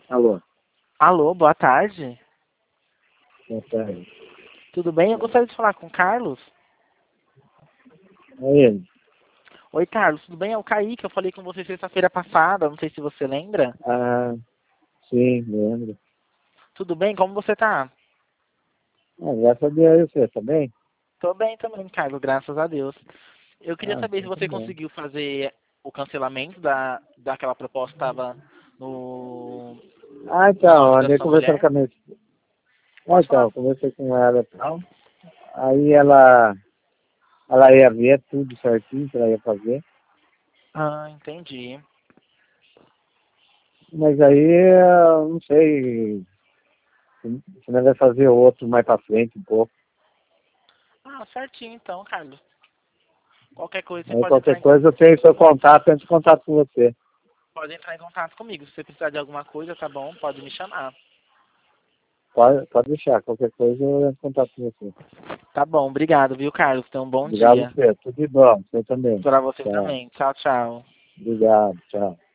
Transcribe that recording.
Alô, Alô, boa tarde. boa tarde. Tudo bem? Eu gostaria de falar com o Carlos. É ele. Oi, Carlos, tudo bem? É o Kaique, eu falei com você sexta-feira passada, não sei se você lembra. Ah, sim, lembro. Tudo bem? Como você tá? Graças a Deus, você tá bem? Tô bem também, Carlos, graças a Deus. Eu queria saber se Então tá você bom. conseguiu fazer o cancelamento daquela proposta que estava no, no Então, nome da andei sua conversando mulher. com a minha... Pode falar. Então, conversei com ela e tal. Aí ela ia ver tudo certinho que ela ia fazer. Ah, entendi. Mas aí, eu não sei se nós vai fazer outro mais pra frente um pouco. Ah, certinho então, Carlos. Qualquer coisa você Aí qualquer em, coisa eu tenho seu contato, entro em contato com você. pode entrar em contato comigo. Se você precisar de alguma coisa, tá bom? Pode me chamar. Pode deixar, qualquer coisa eu entro em contato com você. Tá bom, obrigado, viu, Carlos? Tenha um bom Obrigado a dia. você, tudo de bom, você também. Pra você Tchau. também. Tchau, tchau. Obrigado, tchau.